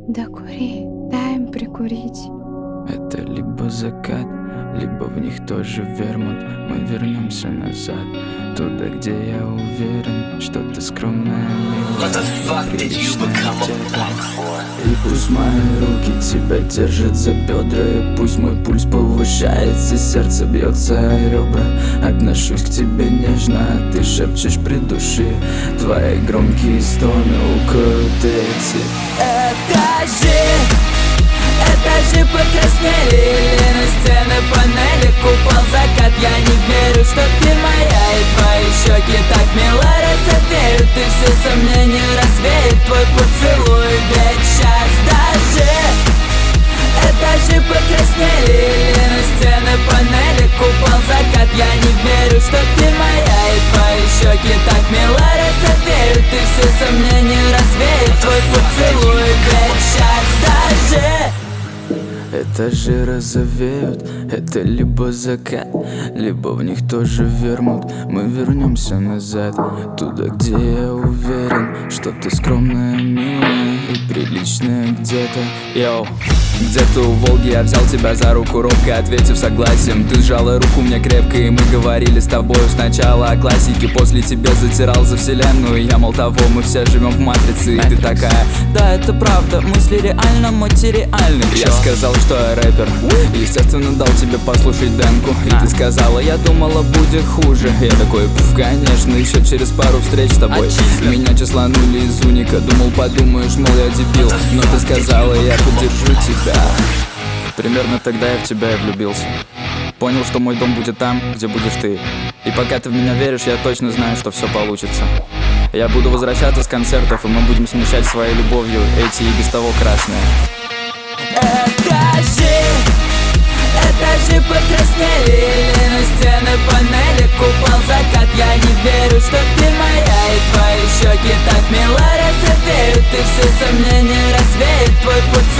Да кури, дай им прикурить. Это либо закат, либо в них тоже вермут. Мы вернемся назад, туда, где я уверен, что ты скромная, милая и приличная где-то. И пусть мои руки тебя держат за бедра, и пусть мой пульс повышается, сердце бьется о ребра. Отношусь к тебе нежно, а ты шепчешь при душе. Твои громкие стоны укроют эти Этажи покраснели, или на стены панели купол закат. Я не верю, что ты моя, и твои щеки так мило розовеют. И все сомнения развеет твой поцелуй, ведь сейчас даже этажи покраснели, или на стены панели купол закат. Я не верю, что ты моя, и твои щеки так мило розовеют. И все сомнения развеет твой поцелуй, ведь сейчас даже этажи розовеют, это либо закат, либо в них тоже вермут. Мы вернемся назад, туда, где я уверен, что ты скромная, милая и приличная где-то. Йоу, где-то у Волги я взял тебя за руку, робко ответив согласием. Ты сжала руку мне крепко, и мы говорили с тобою сначала о классике. После тебя затирал за вселенную, я мол того, мы все живем в матрице. И ты такая: да, это правда, мысли реально материальны. Я сказал, что я рэпер, естественно дал тебе послушать демку. И ты сказала: я думала, будет хуже. Я такой: конечно, еще через пару встреч с тобой меня числанули из уника. Думал, подумаешь, мол, я дебил, но ты сказала: я поддержу тебя. Примерно тогда я в тебя и влюбился. Понял, что мой дом будет там, где будешь ты. И пока ты в меня веришь, я точно знаю, что все получится. Я буду возвращаться с концертов, и мы будем смущать своей любовью эти и без того красные Этажи покраснели, или на стены панели купол закат. Я не верю, что ты моя, и твои щеки так мило розовеют. И все сомнения развеет твой поцелуй.